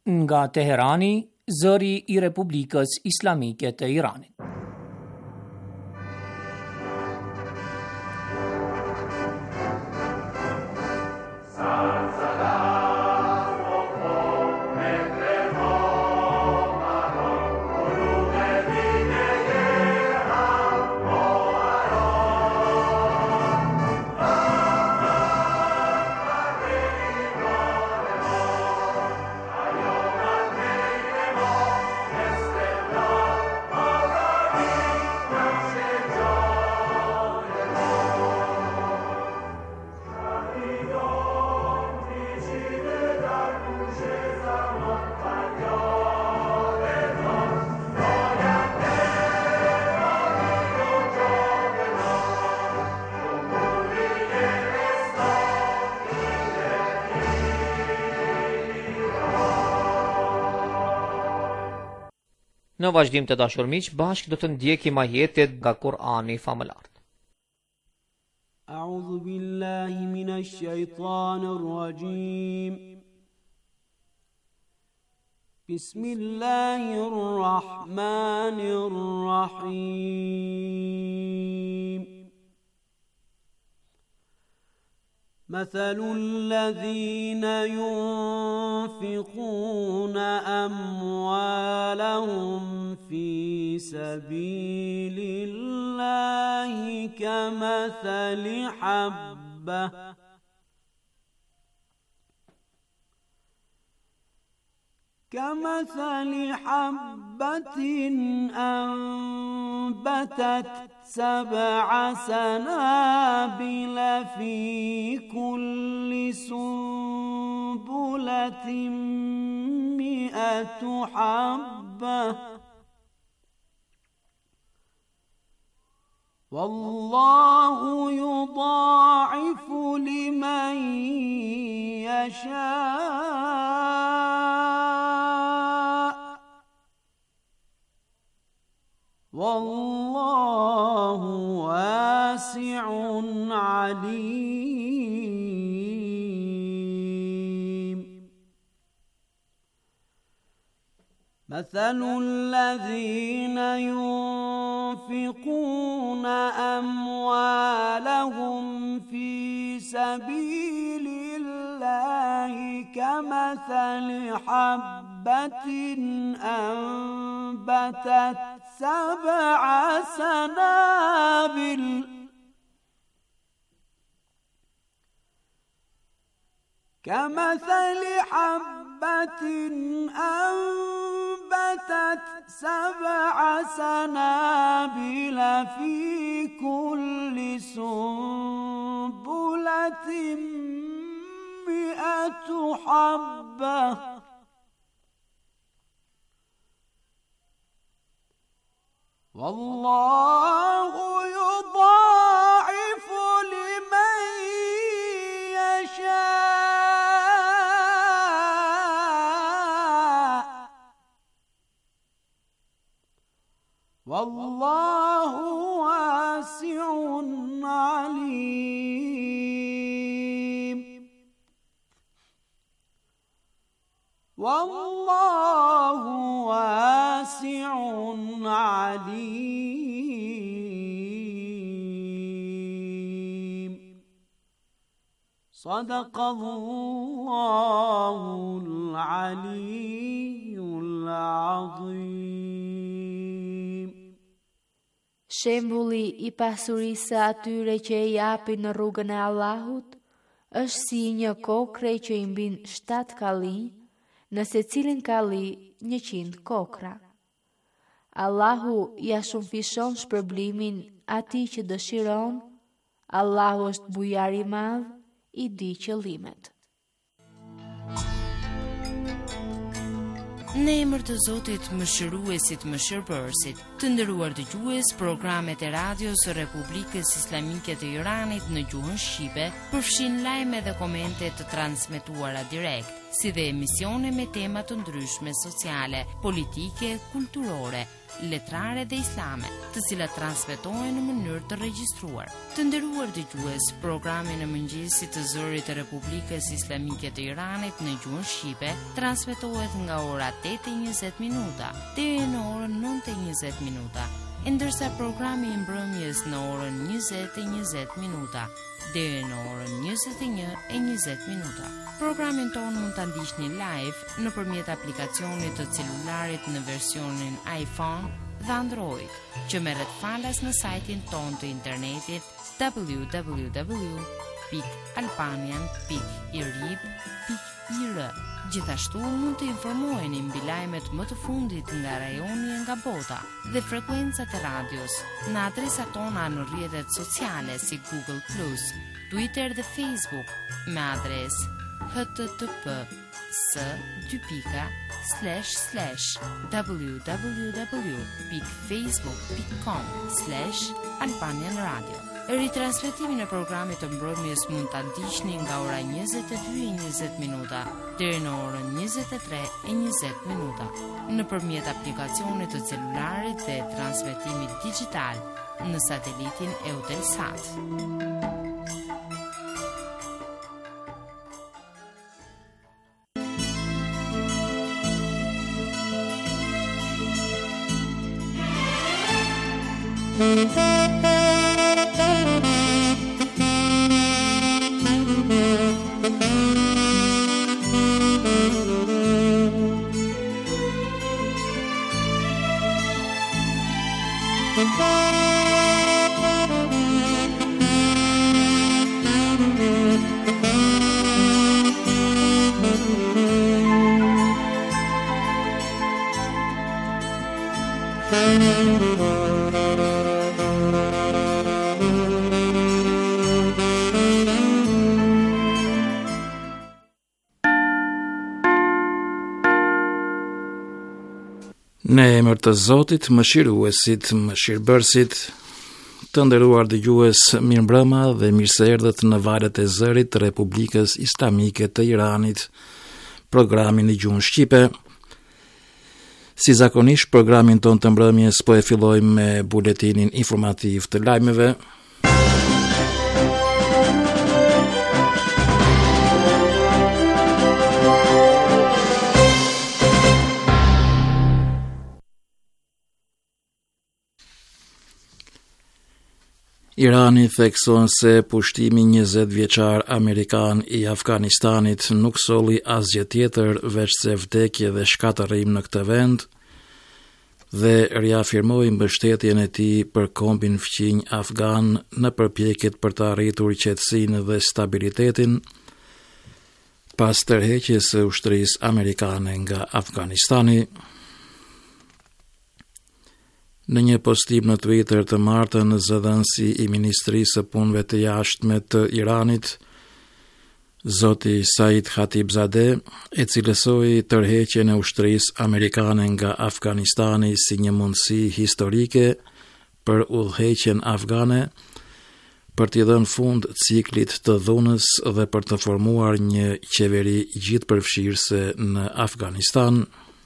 Nga Teherani, zëri I Republikës Islamike të Iranit. Në vazhdim të dashur miq, bashkë do të ndjekim ajetet nga Kur'ani famëlar. A'udhu billahi minash shaitanir rajim. Bismillahir rahmanir rahim. مثل الذين ينفقون أموالهم في سبيل الله كمثل حبة أنبتت 7 سنابل في كل سنبلة 100 حبة والله يضاعف لمن يشاء والله واسع عليم. مثل الذين ينفقون أموالهم في سبيل الله كمثل حبة أنبتت 7 سنابل كمثل حبة أنبتت 7 سنابل في كل سنبلة 100 حبة والله يضاعف لمن يشاء والله واسع عليم. والله واسع عليم. صدق الله العلي العظيم. Shembulli I pasurisë atyre që e japin në rrugën e Allahut është si një kokre që I mbin 7 kalli, në secilin kalli 100 kokra. Allahu ja shumëfishon shpërblimin atij që dëshiron. Allahu është bujar I madh, I di qëllimet. Në emër të Zotit, Mëshiruesit, Mëshirbërësit, të Të nderuar dëgjues, programet e radios së Republikës Islamike të Iranit në gjuhën shqipe përfshin lajme dhe komente të transmetuara direkt, si dhe emisione me tema të ndryshme sociale, politike, kulturore, letrare dhe islame, të cilat transmetohen në mënyrë të regjistruar. Të nderuar dëgjues, programi në mëngjesit të zërit të Republikës Islamike të Iranit në gjuhën shqipe transmetohet nga ora 8:20 minuta deri në orën 9:20 minuta, ndërsa programi i mbrëmjes në orën 20:20 minuta deri në orën 21:20 minuta. Programin tonë mund ta ndiqni live nëpërmjet aplikacionit të celularit në versionin iPhone dhe Android, që merret falas në sajtin tonë të internetit www.albanian.irib.ir. Gjithashtu mund të informoheni mbi lajmet më të fundit nga rajoni e nga bota dhe frekuencat e radios në adresat tona në rrjetet sociale si Google+, Twitter dhe Facebook me adresë http://www.facebook.com/Albanian Radio. Ritransmetimin e programit të mbrëmjes mund ta ndiqni nga ora 22:20 minuta deri në orën 23:20 minuta nëpërmjet aplikacionit të celularit dhe transmetimit digital në satelitin Eutelsat. Në emër të Zotit, mëshiruesit, mëshirbërësit, të nderuar dëgjues, mirëmbrëma dhe mirëseerdhët në valët e zërit të Republikës Islamike të Iranit, programin në gjuhën shqipe. Si zakonisht, programin ton të mbrëmjes po e fillojmë me buletinin informativ të lajmeve. Irani thekson se pushtimi 20 vjeçar amerikan i Afganistanit nuk solli asgjë tjetër veç se vdekje dhe shkatërrim në këtë vend dhe riafirmoi mbështetjen e tij për kombin fqinj afgan në përpjekjet për të arritur qetësinë dhe stabilitetin pas tërheqjes së ushtrisë amerikane nga Afganistani. Në një postim në Twitter të martën, zëdhënësi i Ministrisë së Punëve të Jashtme të Iranit, zoti Said Khatibzadeh, e cilësoi tërheqjen e ushtrisë amerikane nga Afganistani si një mundësi historike për udhëheqjen afgane, për t'i dhënë fund ciklit të dhunës dhe për të formuar një qeveri gjithëpërfshirëse në Afganistan.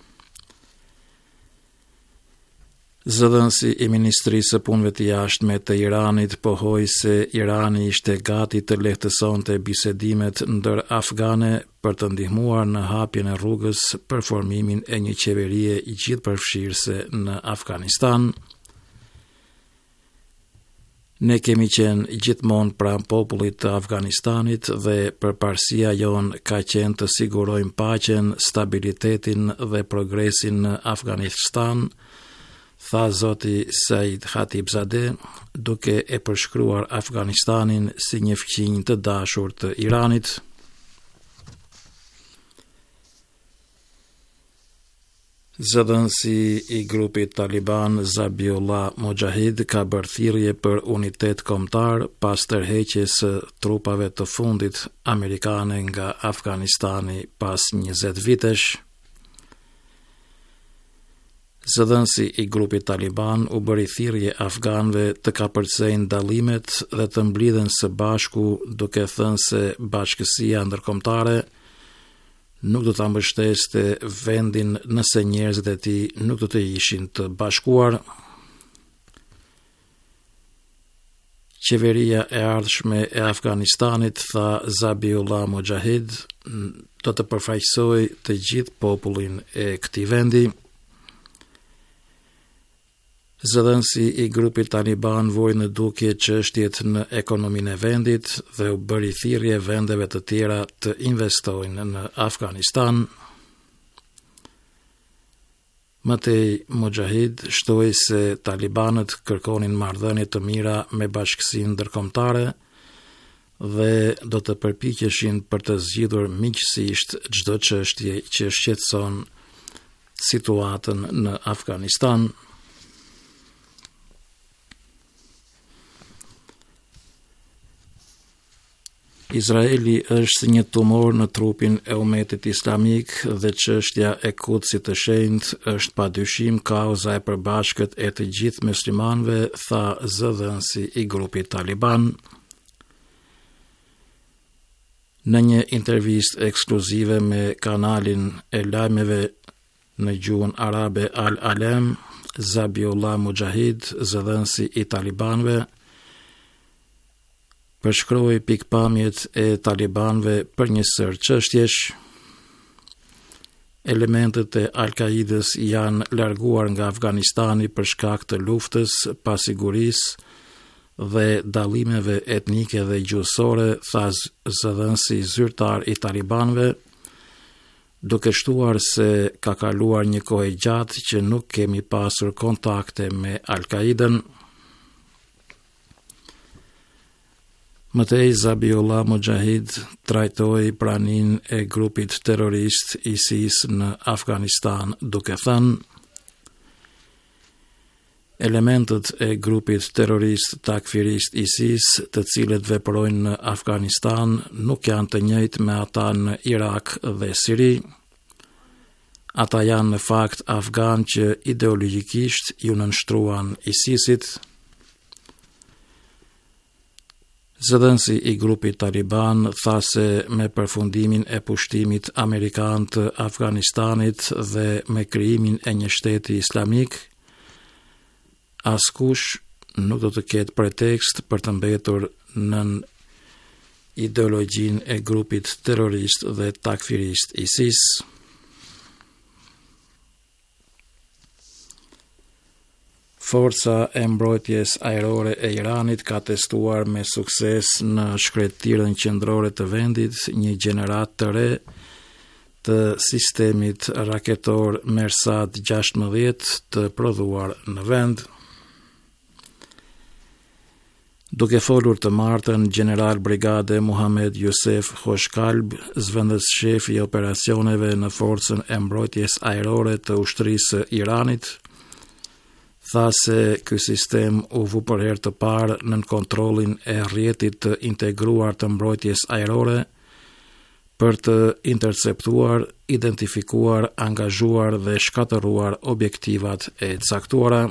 Zëdhënësi i Ministrisë së Punëve të Jashtme të Iranit pohoi se Irani ishte gati të lehtësonte bisedimet ndër afgane për të ndihmuar në hapjen e rrugës për formimin e një qeverie gjithëpërfshirëse në Afganistan. Ne kemi qenë gjithmonë pranë popullit të Afganistanit dhe përparësia jon ka qenë të sigurojmë paqen, stabilitetin dhe progresin në Afganistan, tha zoti Said Khatibzadeh, duke e përshkruar Afganistanin si një fqinj të dashur të Iranit. Zëdhënësi i grupit Taliban Zabiullah Mujahid ka bërë thirrje për unitet kombëtar pas tërheqjes së trupave të fundit amerikane nga Afganistani pas 20 vitesh. Zëdhënësi i grupit Taliban u bëri thirrje afganëve të kapërcejnë dallimet dhe të mblidhen së bashku, duke thënë se bashkësia ndërkombëtare nuk do ta mbështeste vendin nëse njerëzit e tij nuk do të ishin të bashkuar. Qeveria e ardhshme e Afganistanit, tha Zabiullah Mujahid, do të përfaqësojë të gjithë popullin e këtij vendi. Zëdhënësi i grupit Taliban voi në dukje çështjet në ekonominë e vendit dhe u bëri thirrje vendeve të tjera të investojnë në Afganistan. Mëtej Mujahid shtoi se talibanët kërkonin marrëdhënie të mira me bashkësinë ndërkombëtare dhe do të përpiqeshin për të zgjidhur miqësisht çdo çështje që shqetëson situatën në Afganistan. Izraeli është si një tumor në trupin e umetit islamik dhe çështja e Kudsit të shenjtë është padyshim kauza e përbashkët e të gjithë muslimanëve, tha zëdhënësi i grupit Taliban. Në një intervistë ekskluzive me kanalin e lajmeve në gjuhën arabe Al-Alam, Zabiullah Mujahid, zëdhënësi i talibanëve, përshkroi pikpamjet e talibanëve për një sër çështjesh. Elementet e Al-Qaidës janë larguar nga Afganistani për shkak të luftës, pasigurisë dhe dallimeve etnike dhe gjuhësore, tha zëdhënësi zyrtar i talibanëve, duke shtuar se ka kaluar një kohë gjatë që nuk kemi pasur kontakte me Al-Qaidën. Mëtej Zabiullah Mujahid trajtoi praninë e grupit terrorist ISIS në Afganistan duke thënë: elementët e grupit terrorist takfirist ISIS, të cilët veprojnë në Afganistan, nuk janë të njëjtë me ata në Irak dhe Siri. Ata janë në fakt afgan që ideologjikisht ju nënshtruan ISIS-it. Zëdhënësi i grupit Taliban tha se me përfundimin e pushtimit amerikan të Afganistanit dhe me krijimin e një shteti islamik, askush nuk do të ketë pretekst për të mbetur nën ideologjinë e grupit terrorist dhe takfirist ISIS. Forca e mbrojtjes ajrore e Iranit ka testuar me sukses në shkretirën qendrore të vendit një gjenerat të re të sistemit raketor Mersad 16 të prodhuar në vend. Duke folur të martën, General Brigade Muhammad Yusef Khoshkalb, zëvendës shef i operacioneve në forcën e mbrojtjes ajrore të ushtrisë së Iranit, tha se ky sistem u vu për herë të parë nën kontrollin e rrjetit të integruar të mbrojtjes ajrore për të interceptuar, identifikuar, angazhuar dhe shkatëruar objektivat e caktuara.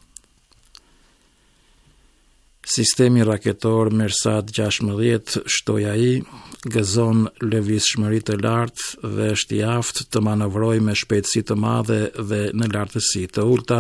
Sistemi raketor Mersad 16, shtoi ai, gëzon lëvizshmëri të lartë dhe është i aftë të manovrojë me shpejtësi të madhe dhe në lartësi të ulta.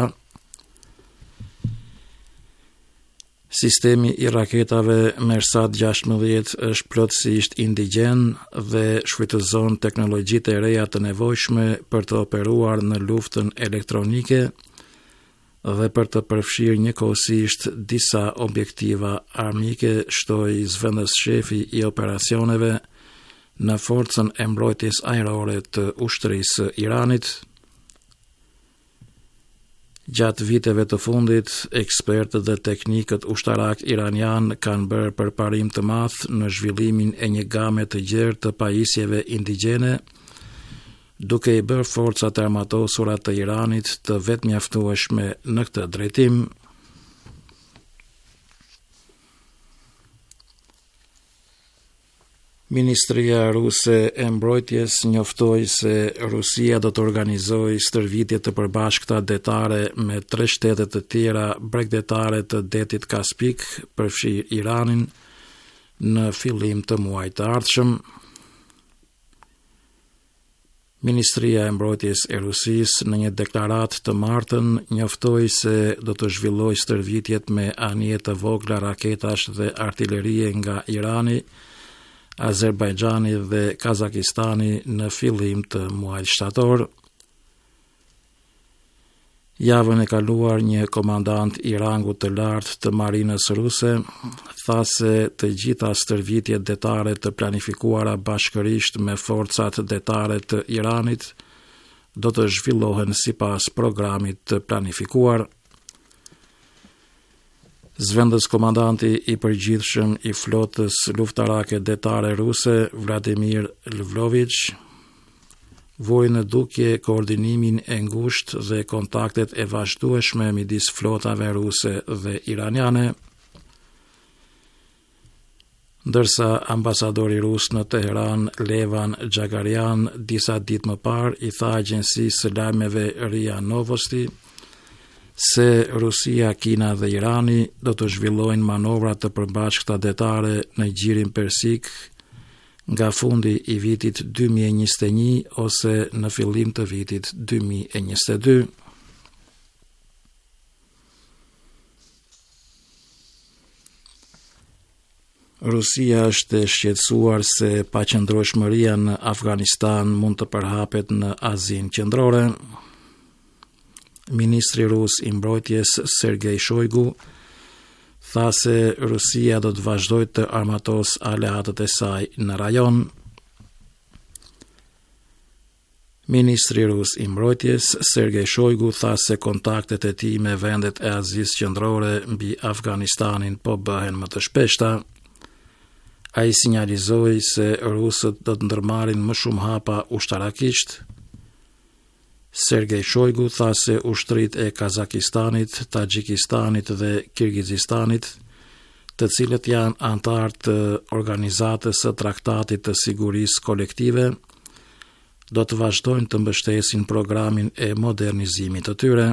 Sistemi i raketave Mersad 16 është plotësisht indigjen dhe shfrytëzon teknologjitë e reja të nevojshme për të operuar në luftën elektronike dhe për të përfshirë njëkohësisht disa objektiva armike, shtoi zëvendës shefi i operacioneve në forcën e mbrojtjes ajrore të ushtrisë së Iranit. Gjatë viteve të fundit, ekspertët dhe teknikët ushtarak iranian kanë bërë përparim të madh në zhvillimin e një game të gjerë të pajisjeve indigjene, duke i bërë forcat e armatosura të Iranit të vetëmjaftueshme në këtë drejtim. Ministria Ruse e Mbrojtjes njoftoi se Rusia do të organizojë stërvitje të përbashkëta detare me 3 shtete të tjera bregdetare të detit Kaspik, përfshi Iranin, në fillim të muajit të ardhshëm. Ministria e Mbrojtjes e Rusisë në një deklaratë të martën njoftoi se do të zhvillojë stërvitjet me anije të vogla raketash dhe artillerie nga Irani, Azerbajxhani dhe Kazakistani në fillim të muajit shtator. Javën e kaluar një komandant i rangut të lartë të marinës ruse tha se të gjitha stërvitjet detare të planifikuara bashkërisht me forcat detare të Iranit do të zhvillohen sipas programit të planifikuar. Zëvendës komandanti i përgjithshëm i flotës luftarake detare ruse, Vladimir Lvlovich, vuri në dukje koordinimin e ngushtë dhe kontaktet e vazhdueshme midis flotave ruse dhe iraniane, ndërsa ambasadori rus në Teheran, Levan Xhagarian, disa ditë më parë i tha agjencisë së lajmeve RIA Novosti se Rusia, Kina dhe Irani do të zhvillojnë manovra të përbashkëta detare në gjirin persik nga fundi i vitit 2021 ose në fillim të vitit 2022. Rusia është e shqetësuar se paqëndrueshmëria në Afganistan mund të përhapet në Azinë Qendrore. Ministri rus i mbrojtjes Sergej Shoigu tha se Rusia do të vazhdojë të armatos aleatët e saj në rajon. Ministri rus i mbrojtjes Sergej Shoigu tha se kontaktet e tij me vendet e Azisë Qendrore mbi Afganistanin po bëhen më të shpeshta. Ai sinjalizoi se rusët do të ndërmarrin më shumë hapa ushtarakisht. Sergej Shoigu tha se ushtrit e Kazakistanit, Tagjikistanit dhe Kirgizistanit, të cilët janë antar të organizatës së traktatit të sigurisë kolektive, do të vazhdojnë të mbështesin programin e modernizimit të tyre.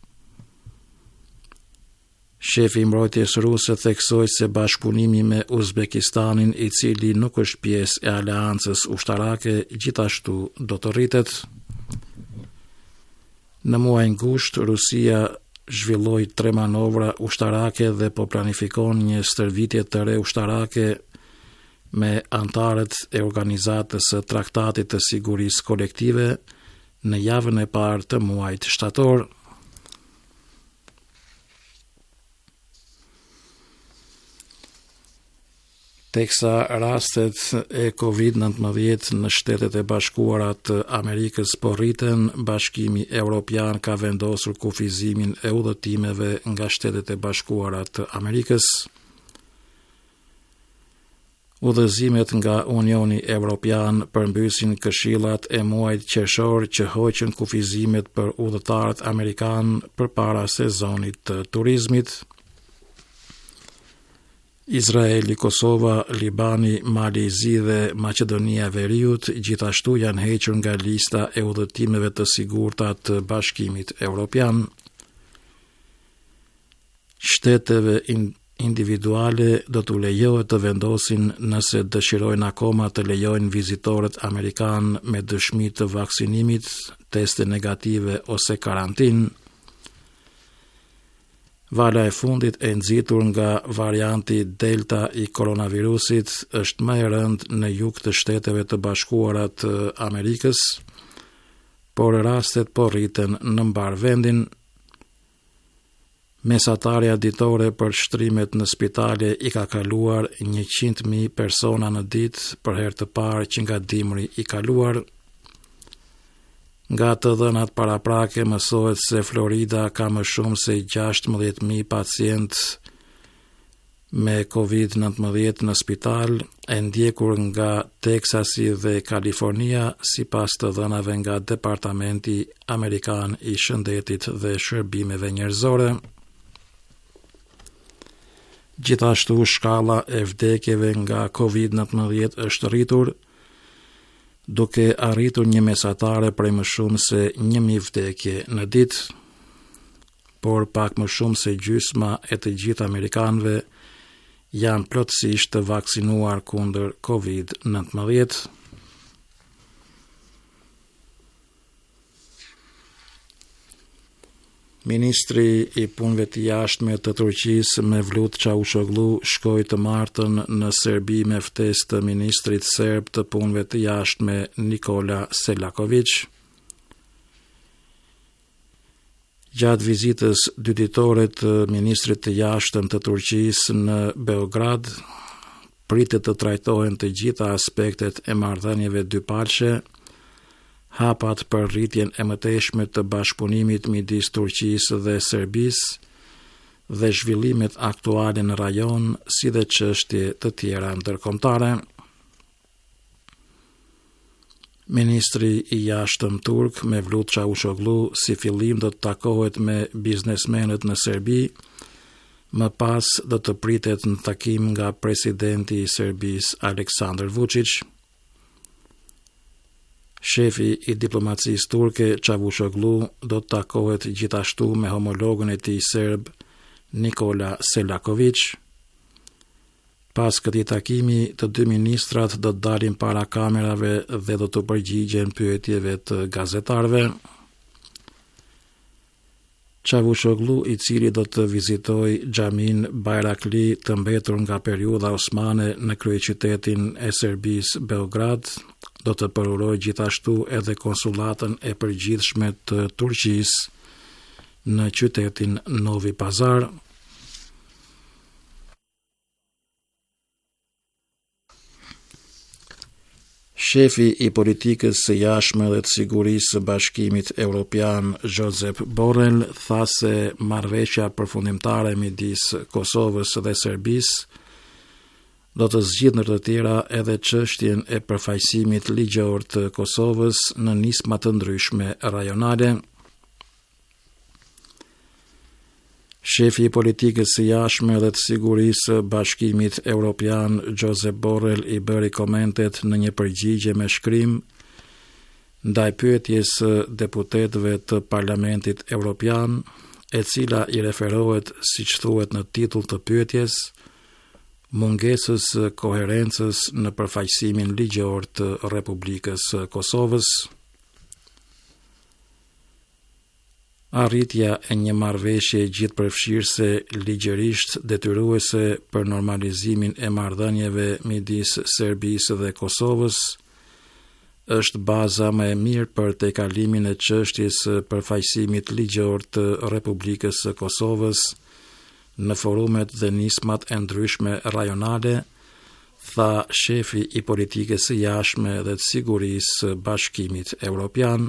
Shefi i mbrojtjes ruse theksoi se bashkëpunimi me Uzbekistanin, i cili nuk është pjesë e aleancës ushtarake, gjithashtu do të rritet. Në muajin gusht, Rusia zhvilloi 3 manovra ushtarake dhe po planifikon një stërvitje të re ushtarake me antarët e organizatës së traktatit të sigurisë kolektive në javën e parë të muajit shtator. Teksa rastet e COVID-19 në Shtetet e Bashkuara të Amerikës po rriten, Bashkimi Evropian ka vendosur kufizimin e udhëtimeve nga Shtetet e Bashkuara të Amerikës. Udhëzimet nga Unioni Evropian përmbysin këshillat e muajit qershor që hoqën kufizimet për udhëtarët amerikan përpara sezonit të turizmit. Izraeli, Kosova, Libani, Malezi dhe Maqedonia e Veriut gjithashtu janë hequr nga lista e udhëtimeve të sigurta të Bashkimit Evropian. Shteteve individuale do t'u lejohet të vendosin nëse dëshirojnë akoma të lejojnë vizitorët amerikan me dëshmi të vaksinimit, teste negative ose karantinë. Vala e fundit e nxitur nga varianti Delta i koronavirusit është më e rëndë në jug të Shteteve të Bashkuara të Amerikës, por rastet po rriten në mbar vendin. Mesatarja ditore për shtrimet në spitale i ka kaluar 100.000 persona në ditë për herë të parë që nga dimri i kaluar. Nga të dhënat paraprake mësohet se Florida ka më shumë se 16.000 pacient me COVID-19 në spital, e ndjekur nga Teksasi dhe Kalifornia, sipas të dhënave nga Departamenti Amerikan i Shëndetit dhe Shërbimeve Njerëzore. Gjithashtu shkalla e vdekjeve nga COVID-19 është rritur, duke arritur një mesatare prej më shumë se 1000 vdekje në ditë, por pak më shumë se gjysma e të gjithë amerikanëve janë plotësisht të vaksinuar kundër COVID-19. Ministri i punëve të jashtme të Turqisë Mevlut Çavuşoglu shkoi të martën në Serbi me ftesë të ministrit serb të punëve të jashtme Nikola Selaković. Gjatë vizitës dyditore të ministrit të jashtëm të Turqisë në Beograd, pritet të trajtohen të gjitha aspektet e marrëdhënieve dypalqe, hapat për rritjen e mëtejshme të bashkëpunimit midis Turqisë dhe Serbisë dhe zhvillimet aktuale në rajon, si dhe çështje të tjera ndërkombëtare. Ministri i jashtëm turk Mevlut Çavuşoglu si fillim do të takohet me biznesmenët në Serbi, më pas do të pritet në takim nga presidenti i Serbisë Aleksandar Vučić. Shefi i diplomacisë turke Çavuşoglu do të takohet gjithashtu me homologën e tij serb Nikola Selaković. Pas këtij takimi, të dy ministrat do të dalin para kamerave dhe do të përgjigjen pyetjeve të gazetarëve. Çavuşoglu, i cili do të vizitojë xhamin Bayrakli të mbetur nga periudha osmane në kryeqytetin e Serbisë Beograd, do të përurojë gjithashtu edhe konsulatën e përgjithshme të Turqisë në qytetin Novi Pazar. Shefi i politikës së jashtme dhe të sigurisë së Bashkimit Evropian Josep Borrell tha se marrëveshja përfundimtare midis Kosovës dhe Serbisë do të zgjidhë ndër të tjera edhe çështjen e përfaqësimit ligjor të Kosovës në nisma të ndryshme rajonale. Shefi i politikës së jashtme dhe të sigurisë së Bashkimit Evropian Josep Borrell i bëri komentet në një përgjigje me shkrim ndaj pyetjes së deputetëve të Parlamentit Evropian, e cila i referohet, siç thuhet në titull të pyetjes, mungesës së koherencës në përfaqësimin ligjor të Republikës së Kosovës. Arritja e një marrëveshje gjithëpërfshirëse ligjërisht detyruese për normalizimin e marrëdhënieve midis Serbisë dhe Kosovës është baza më e mirë për tejkalimin e çështjes së përfaqësimit ligjor të Republikës së Kosovës në forumet dhe nismat e ndryshme rajonale, tha shefi i politikës së jashtme dhe të sigurisë së Bashkimit Evropian.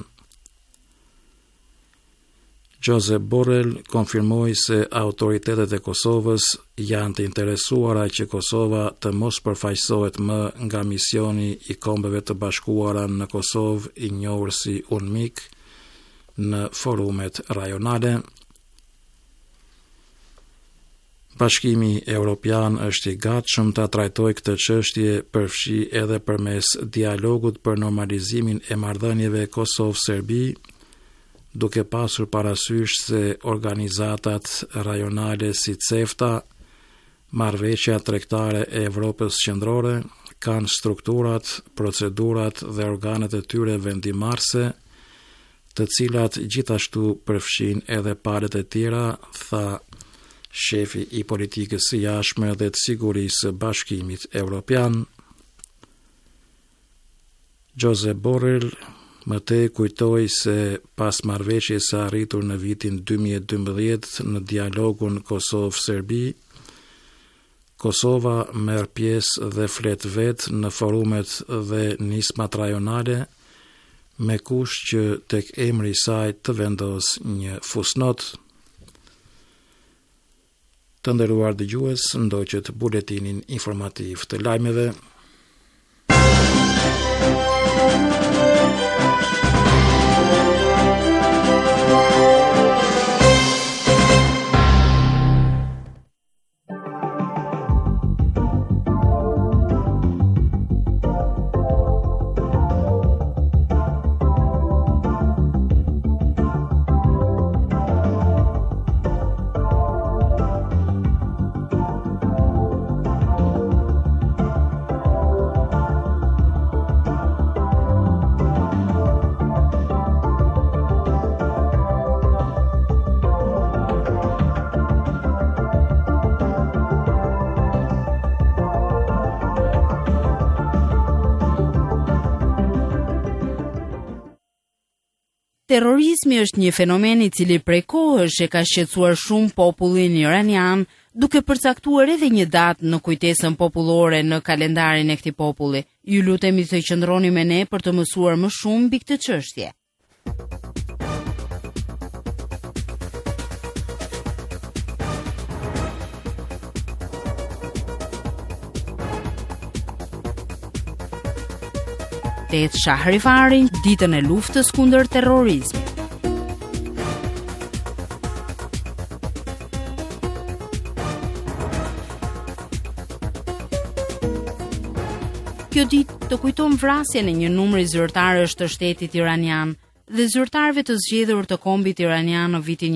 Josep Borrell konfirmoi se autoritetet e Kosovës janë të interesuara që Kosova të mos përfaqësohet më nga misioni i Kombeve të Bashkuara në Kosovë, i njohur si UNMIK, në forumet rajonale. Bashkimi Evropian është i gatshëm ta trajtojë këtë çështje, përfshi edhe përmes dialogut për normalizimin e marrëdhënieve Kosovë-Serbi, duke pasur parasysh se organizatat rajonale si CEFTA, marrëveshja tregtare e Evropës Qendrore, kanë strukturat, procedurat dhe organet e tyre vendimarrëse, të cilat gjithashtu përfshin edhe palët e tjera, tha shefi i politikës së jashtme dhe të sigurisë së Bashkimit Evropian. Josep Borrell më tej kujtoi se pas marrëveshjes së arritur në vitin 2012 në dialogun Kosovë-Serbi, Kosova merr pjesë dhe flet vetë në forumet dhe nismat rajonale, me kusht që tek emri i saj të vendos një fusnot. Të nderuar dëgjues, ndoqët buletinin informativ të lajmeve. Terrorizmi është një fenomen I cili prej kohësh e ka shqetësuar shumë popullin iranian, duke përcaktuar edhe një datë në kujtesën popullore në kalendarin e këtij populli. Ju lutemi të qëndroni me ne për të mësuar më shumë mbi këtë çështje. Tet Shahrivarin, ditën e luftës kundër terrorizmit. Kjo ditë të kujton vrasjen e një numri zyrtarësh të shtetit iranian dhe zyrtarëve të zgjedhur të kombit iranian në vitin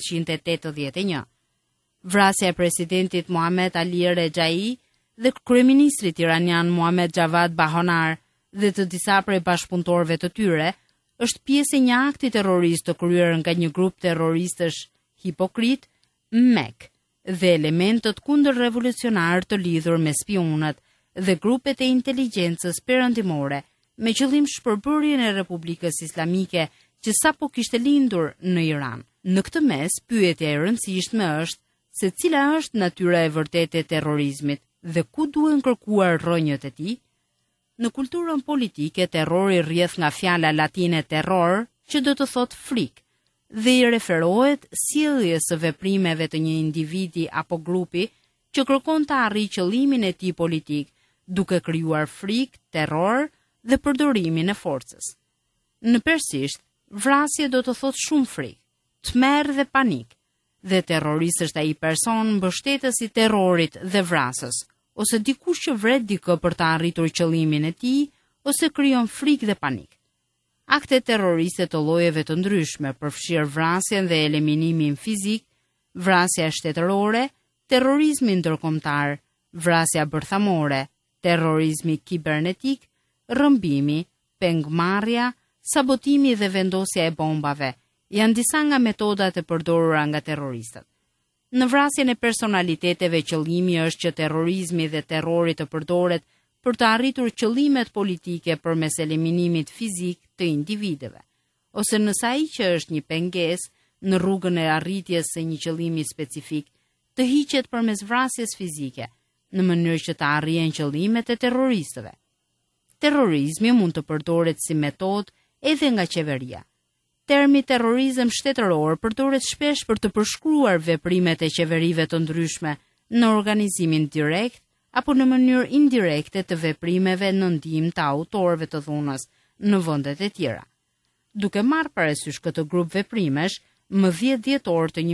1981. Vrasja e presidentit Mohammed Ali Rejai dhe kryeministrit iranian Mohammed Javad Bahonar dhe të disa prej bashkëpunëtorëve të tyre është pjesë e një akti terrorist të kryer nga një grup terroristësh hipokrit, MEK, dhe elementët kundër revolucionar të lidhur me spionët dhe grupet e inteligjencës perëndimore me qëllim shpërbërjen e Republikës Islamike që sapo kishte lindur në Iran. Në këtë mes, pyetja e rëndësishme është se cila është natyra e vërtetë e terrorizmit dhe ku duhen kërkuar rrënjët e tij. Në kulturën politike, terrori rrjedh nga fjala latine terror, që do të thotë frikë, dhe I referohet sjelljes së veprimeve të një individi apo grupi që kërkon të arrijë qëllimin e tij politik, duke krijuar frikë, terror dhe përdorimin e forcës. Në persisht, vrasje do të thotë shumë frikë, tmerr dhe panik, dhe terrorist është ai person mbështetës I terrorit dhe vrasës, ose dikush që vret dikë për të arritur qëllimin e tij, ose krijon frikë dhe panik. Aktet terroriste të llojeve të ndryshme përfshir vrasjen dhe eliminimin fizik, vrasja shtetërore, terrorizmi ndërkombëtar, vrasja bërthamore, terrorizmi kibernetik, rrëmbimi, pengmarrja, sabotimi dhe vendosja e bombave janë disa nga metodat e përdorura nga terroristët. Në vrasjen e personaliteteve qëllimi është që terrorizmi dhe terrori të përdoret për të arritur qëllimet politike përmes eliminimit fizik të individëve, ose nëse ai që është një pengesë në rrugën e arritjes së një qëllimi specifik të hiqet përmes vrasjes fizike, në mënyrë që të arrihen qëllimet e terroristëve. Terrorizmi mund të përdoret si metodë edhe nga qeveria. Termi terrorizëm shtetëror përdoret shpesh për të përshkruar veprimet e qeverive të ndryshme në organizimin direkt apo në mënyrë indirekte të veprimeve në ndihmë të autorëve të dhunës në vendet e tjera. Duke marrë parasysh këtë grup veprimesh, më 10 dhjetor të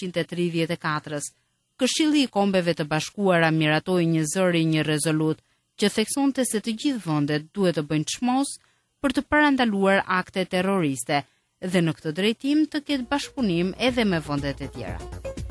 1934-s, Këshilli I Kombeve të Bashkuara miratoi një zëri një rezolut që theksonte se të gjithë vendet duhet të bëjnë çmos për të parandaluar akte terroriste dhe në këtë drejtim të ketë bashkëpunim edhe me vendet e tjera.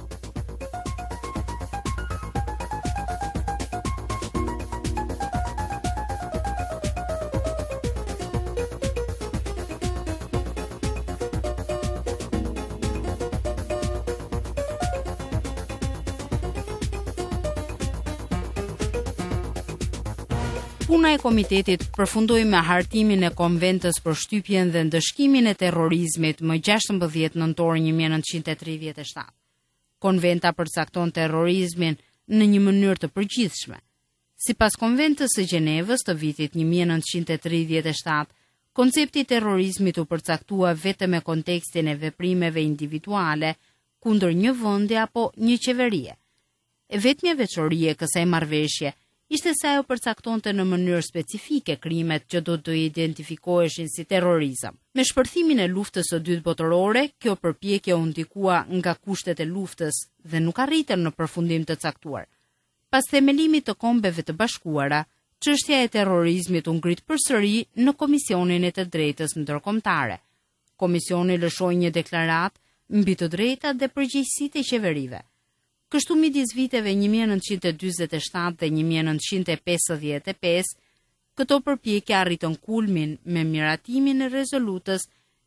Puna e komitetit përfundoi me hartimin e konventës për shtypjen dhe ndëshkimin e terrorizmit më 16 nëntor 1937. Konventa përcakton terrorizmin në një mënyrë të përgjithshme. Sipas konventës së Gjenevës të vitit 1937, koncepti I terrorizmit u përcaktua vetëm me kontekstin e veprimeve individuale kundër një vendi apo një qeverie. E vetmja veçori e kësaj marrëveshje ishte se ajo përcaktonte në mënyrë specifike krimet që do të identifikoheshin si terrorizëm. Me shpërthimin e luftës së dytë botërore, kjo përpjekje u ndikua nga kushtet e luftës dhe nuk arritën në përfundim të caktuar. Pas themelimit të Kombeve të Bashkuara, çështja e terrorizmit u ngrit përsëri në Komisionin e të Drejtës Ndërkombëtare. Komisioni lëshoi një deklaratë mbi të drejtat dhe përgjegjësitë e qeverive. Kështu midis viteve 1947 dhe 1955, këto përpjekje arritën kulmin me miratimin e rezolutës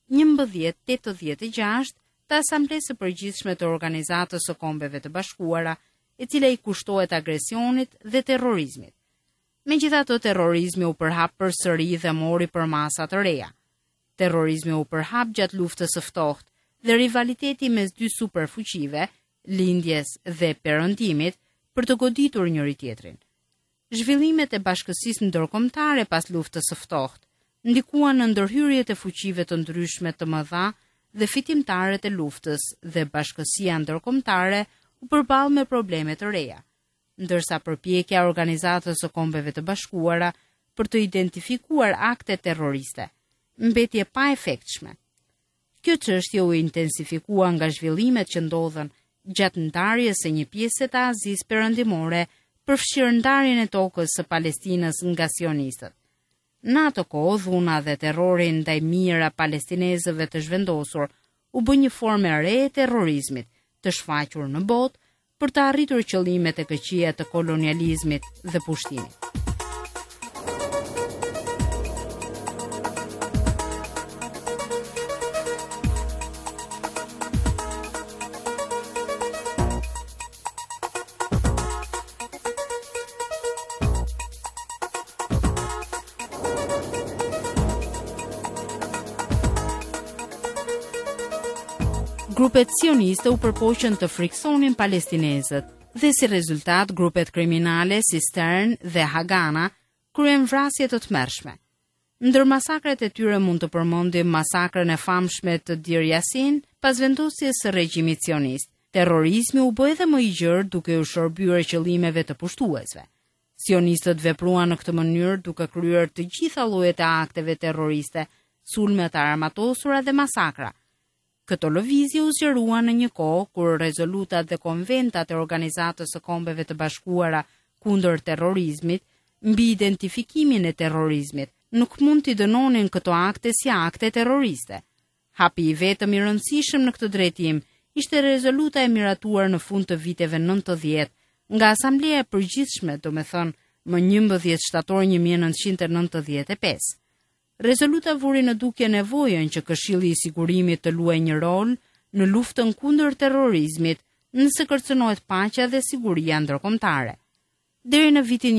1186 të Asamblesë së Përgjithshme të Organizatës së Kombeve të Bashkuara, e cila I kushtohet agresionit dhe terrorizmit. Megjithatë, terrorizmi u përhap përsëri dhe mori përmasa të reja. Terrorizmi u përhap gjatë luftës së ftohtë dhe rivaliteti mes dy superfuqive, lindjes dhe perëndimit, për të goditur njëri tjetrin. Zhvillimet e bashkësisë ndërkombëtare pas luftës së ftohtë ndikuan në ndërhyrjet e fuqive të ndryshme të mëdha dhe fitimtarët e luftës dhe bashkësia ndërkombëtare u përball me probleme të reja, ndërsa përpjekja e Organizatës së Kombeve të Bashkuara për të identifikuar akte terroriste mbeti e paefektshme. Kjo çështje u intensifikua nga zhvillimet që ndodhen gjatë ndarjes së një pjese të Azisë Perëndimore për fshirë ndarjen e tokës së Palestinës nga sionistët. Në ato kohë, dhuna dhe terrorin ndaj mijëra palestinezëve të zhvendosur u bë një formë e re e terrorizmit, të shfaqur në botë për të arritur qëllimet e këqija të kolonializmit dhe pushtimit. Grupet sioniste u përpoqën të friksonin palestinezët dhe si rezultat grupet kriminale si Stern dhe Hagana kryen vrasje të tmerrshme. Ndër masakret e tyre mund të përmendim masakrën e famshme të Dir Yasin pas vendosjes së regjimit sionist. Terrorizmi u bë edhe më i gjerë duke u shërbyer qëllimeve të pushtuesve. Sionistët vepruan në këtë mënyrë duke kryer të gjitha llojet e akteve terroriste, sulme të armatosura dhe masakra. Këto lëvizje u zgjerua në një kohë kur rezolutat dhe konventat e Organizatës së Kombeve të Bashkuara kundër terrorizmit mbi identifikimin e terrorizmit nuk mund t'i dënonin këto akte si akte terroriste. Hapi i vetëm i rëndësishëm në këtë drejtim ishte rezoluta e miratuar në fund të viteve 90 nga Asambleja e Përgjithshme, domethënë më 11 shtator 1995. Rezoluta vuri në dukje nevojën që Këshilli i Sigurimit të luajë një rol në luftën kundër terrorizmit nëse kërcënohet paqja dhe siguria ndërkombëtare. Deri në vitin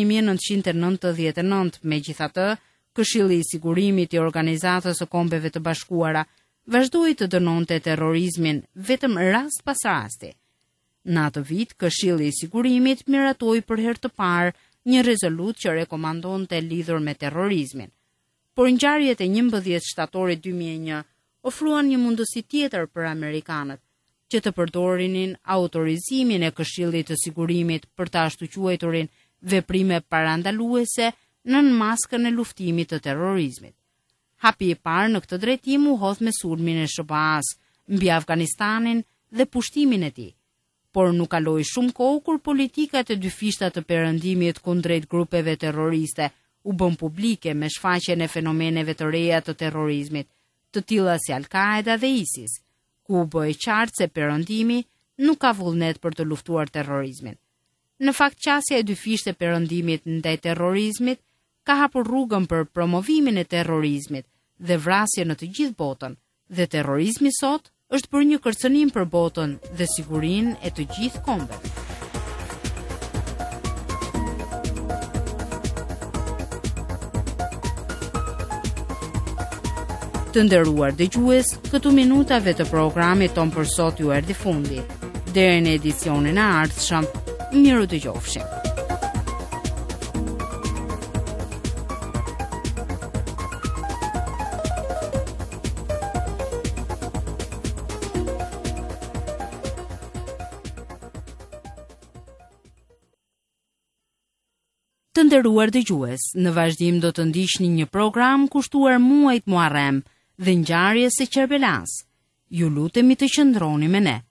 1999, megjithatë, Këshilli i Sigurimit i Organizatës së Kombeve të Bashkuara vazhdoi të dënonte terrorizmin vetëm rast pas rasti. Në atë vit, Këshilli i Sigurimit miratoi për herë të parë një rezolutë që rekomandonte lidhur me terrorizmin. Por ngjarjet e 11 shtatorit 2001 ofruan një mundësi tjetër për amerikanët, që të përdorinin autorizimin e Këshillit të Sigurimit për të ashtu quajturin veprime parandaluese nën maskën e luftimit të terrorizmit. Hapi i parë në këtë drejtim u hodh me sulmin e SBA-s mbi Afganistanin dhe pushtimin e tij. Por nuk kaloi shumë kohë kur politikat e dyfishta të perëndimit kundrejt grupeve terroriste u bën publike me shfaqjen e fenomeneve të reja të terrorizmit, të tilla si Al-Qaeda dhe ISIS, ku u bë qartë se perëndimi nuk ka vullnet për të luftuar terrorizmin. Në fakt, qasja e dyfishtë e perëndimit ndaj terrorizmit ka hapur rrugën për promovimin e terrorizmit dhe vrasje në të gjithë botën, dhe terrorizmi sot është për një kërcënim për botën dhe sigurinë e të gjithë kombeve. Të nderuar dëgjues, këtu minutave të programit ton për sot ju erdhi fundi. Deri në edicionin e ardhshëm, miru dëgjofshim. Të nderuar dëgjues, në vazhdim do të ndiqni një program kushtuar muajit Muharrem dhe ngjarjes së Kerbelas. Ju lutemi të qëndroni me ne.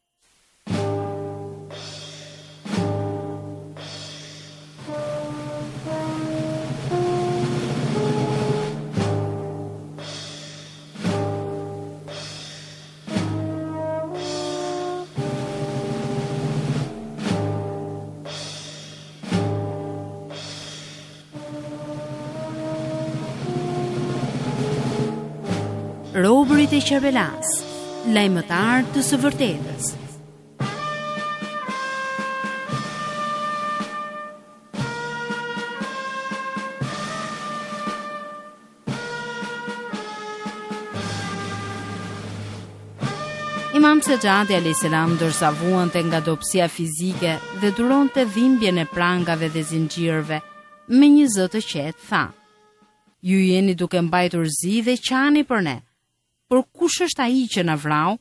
Robërit e Kerbelas, lajmëtar të së vërtetës. Imam Sejadi a.s. ndërsa vuante nga dobësia fizike dhe duronte dhimbjen e prangave dhe zinxhirëve, me një zë të qetë tha: "Ju jeni duke mbajtur zi dhe qani për ne, por kush është ai që na vrau?"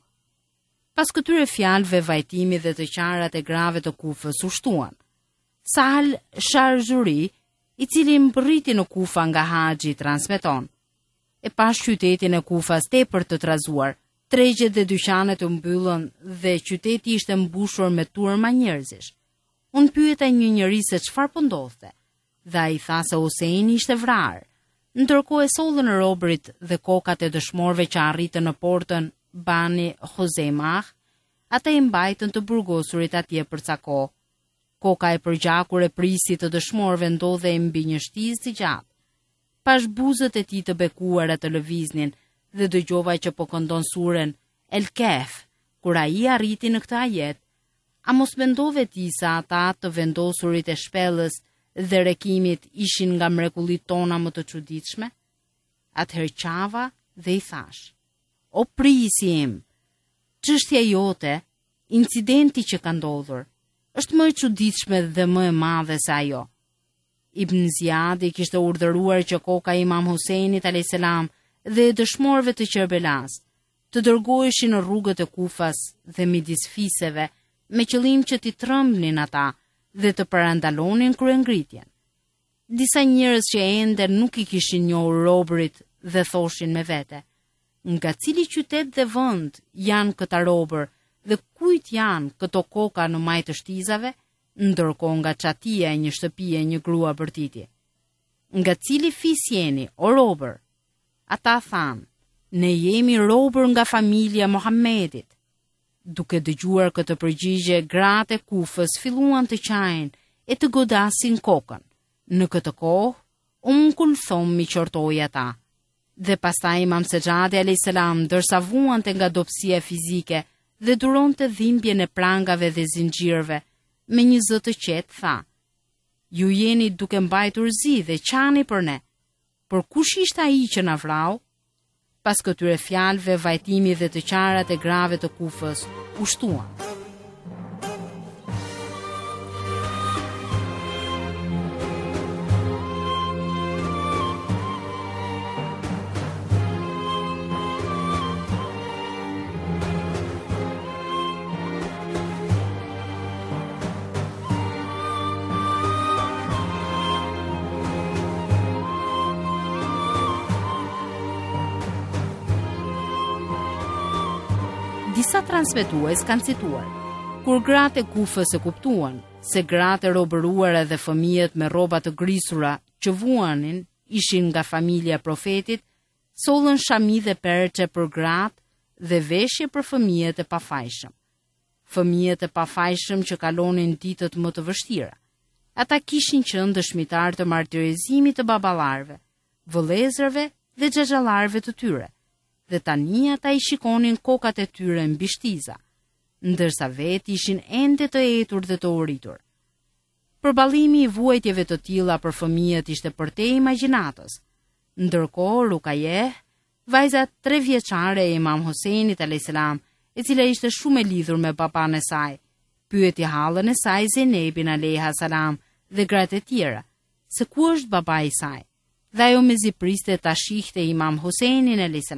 Pas këtyre fjalëve, vajtimi dhe të qarat e grave të Kufës u shtuan. Sahal Sharjuri, i cili mbërriti në Kufa nga Haxhi, transmeton: "E pas qytetin e Kufas tepër të trazuar, tregjet dhe dyqanet u mbyllën dhe qyteti ishte mbushur me turma njerëzish. Unë pyeta një njeri se çfarë po ndodhte, dhe ai tha se Huseini ishte vrarë. Ndërkohë e sollën robërit dhe kokat e dëshmorëve që arritën në portën Bani Huzemah, ata i mbajtën të burgosurit atje për ca kohë. Koka e përgjakur e prisi të dëshmorëve ndodhej mbi një shtizë të gjatë. Pash buzët e tij të bekuara të lëviznin dhe dëgjova që po këndon suren El Kehf, kur ai arriti në këtë ajet: "A mos mendove ti sa ata të vendosurit e shpellës dhe rekimit ishin nga mrekullitë tona më të çuditshme?" Atëherë qava dhe i thash: "O prisi im, çështja jote, incidenti që ka ndodhur, është më e çuditshme dhe më e madhe se ajo." Ibn Ziyadi kishte urdhëruar që koka e Imam Huseinit a.s. dhe e dëshmorëve të Kerbelas të dërgoheshin në rrugët e Kufas dhe midis fiseve me qëllim që t'i trembnin ata dhe të parandalonin kryengritjen. Disa njerëz që ende nuk i kishin njohur robërit dhe thoshin me vete: "Nga cili qytet dhe vend janë këta robër dhe kujt janë këto koka në majtë të shtizave?" Ndërkohë nga çatia e një shtëpie një grua bërtiti: "Nga cili fis jeni, o robër?" Ata thanë: "Ne jemi robër nga familja Muhammedit." Duke dëgjuar këtë përgjigje, gratë e Kufës filluan të qajnë e të godasin kokën. Në këtë kohë, Kulthum mi qortoi ata. Dhe pastaj Imam Sejadi a.s. ndërsa vuante nga dobësia fizike dhe duronte dhimbjen e prangave dhe zinxhirëve, me një zë të qetë tha: "Ju jeni duke mbajtur zi dhe qani për ne, por kush ishte ai që na vrau?" Pas këtyre fjalëve, vajtimi dhe të qarat e grave të Kufës u shtuan. Disa transmetues kanë cituar: "Kur gratë e Kufës e kuptuan se gratë e robëruara dhe fëmijët me rroba të grisura që vuanin ishin nga familja e profetit, sollën shami dhe perçe për gratë dhe veshje për fëmijët e pafajshëm. Fëmijët e pafajshëm që kalonin ditët më të vështira. Ata kishin qenë dëshmitar të martirizimit të baballarëve, vëllezërve dhe xhaxhallarëve të tyre. Dhe tani ata i shikonin kokat e tyre mbi shtiza, ndërsa vetë ishin ende të etur dhe të uritur. Përballimi i vuajtjeve të tilla për fëmijët ishte përtej imagjinatës. Ndërkohë Rukaje, vajza 3 vjeçare e Imam Huseinit a.s., e cila ishte shumë e lidhur me baban e saj, pyeti hallën e saj Zenebin a.s. dhe gratë e tjera, se ku është baba i saj, dhe ajo mezi priste ta shihte Imam Huseinin a.s.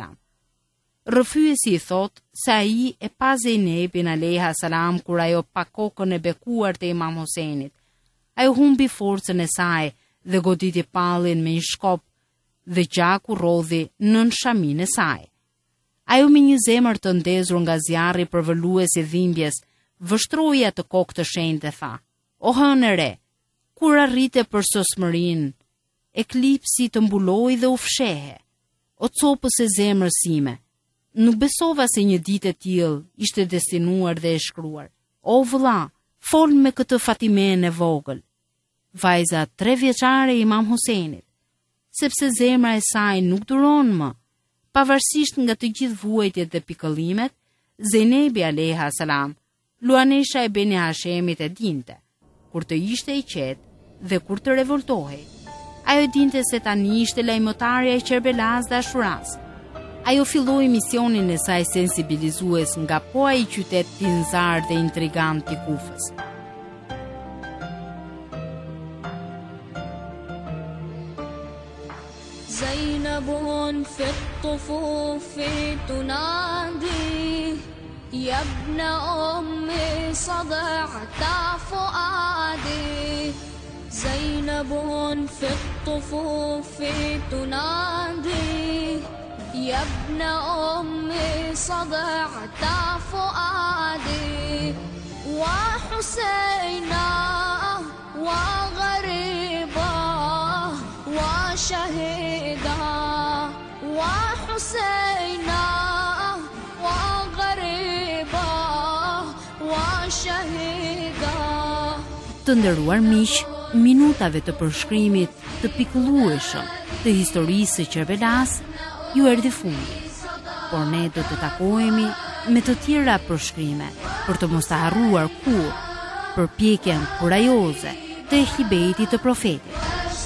Rrëfyesi i thot se ai e pa Zenebin a.s. kur ajo pa kokën e bekuar të Imam Huseinit. Ajo humbi forcën e saj dhe goditi pallin me një shkop dhe gjaku rodhi nën shamin e saj. Ajo me një zemër të ndezur nga zjarri përvëllues i dhimbjes, vështroi atë kokë të shenjtë e tha: "O hënë e re, kur arrite për sosmërin, eklipsi të mbuloi dhe u fshehe. O copës e zemrës sime, nuk besova se një ditë e tillë ishte destinuar dhe e shkruar. O vëlla, fol me këtë Fatimen e vogël." Vajza 3 vjeçare e Imam Huseinit, sepse zemra e saj nuk duron më, pavarësisht nga të gjithë vuajtjet dhe pikëllimet, Zenebi a.s. Luanesha e Beni Hashemit e dinte, kur të ishte i qetë dhe kur të revoltohej. Ajo dinte se tani ishte lajmëtarja e Kerbelas dhe Ashuras. Ajo filloi misionin e saj sensibilizues nga po ai qytet tinzar dhe intrigant i Kufës. زينب في الطفوف تنادي يا ابن أمي صدعت فؤادي زينب في الطفوف تنادي يا ابن أمي صدعت فؤادي وحسينا وغريبا وشهيدا وحسينا وغريبا وشهيدا. Të nderuar miq, minutave të përshkrimit të pikëllueshëm të historisë së Qerbelas ju erdhi fundi. Por ne do të takohemi me të tjera përshkrime për të mos të harruar kur përpjekjen kurajoze të Ehibejtit të profetit.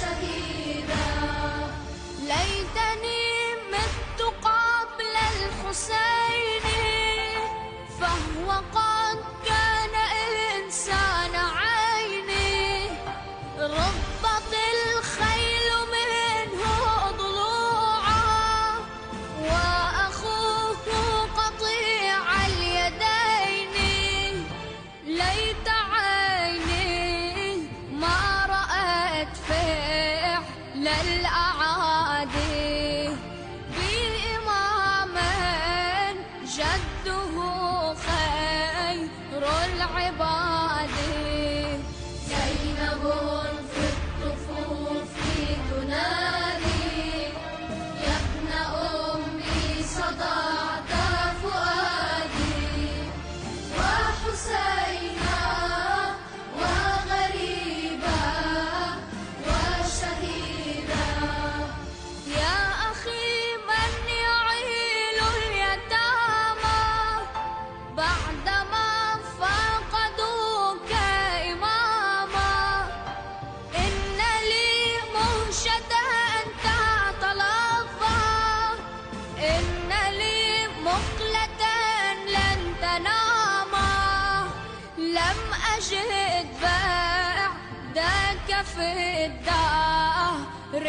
في الدهر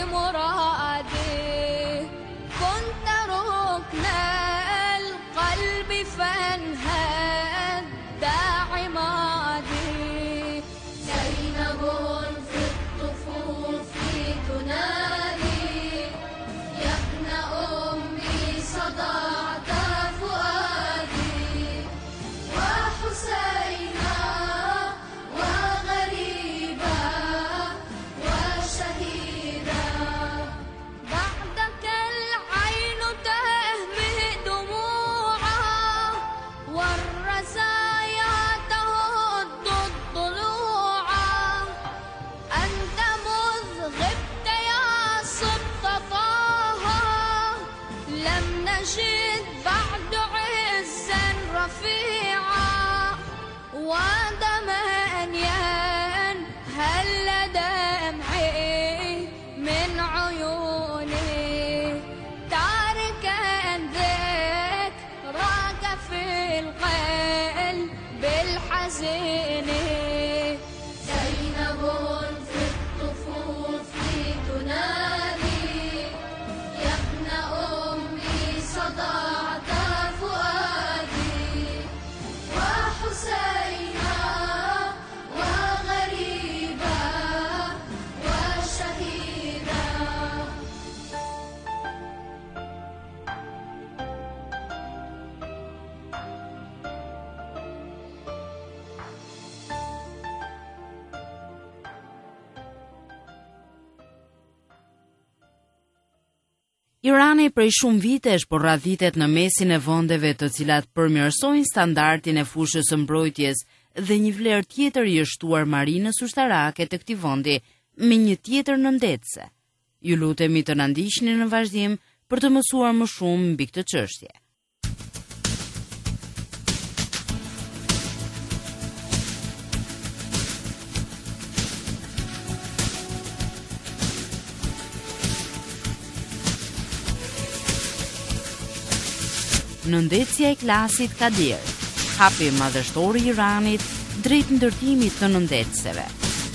مرادي كنت ركن القلب فانهد عمادي زينب في الطفوف تنادي يا ابن أمي صدعت فؤادي وحسينا Irani prej shumë vitesh po radhitet në mesin e vendeve të cilat përmirësojnë standardin e fushës së mbrojtjes dhe një vlerë tjetër i shtuar marinës ushtarake të këtij vendi me një tjetër nëndetëse. Ju lutemi të na ndiqni në vazhdim për të mësuar më shumë mbi këtë çështje. Nëndetësia e klasit Kadir, hapi madhështor i Iranit drejt ndërtimit të nëndetëseve.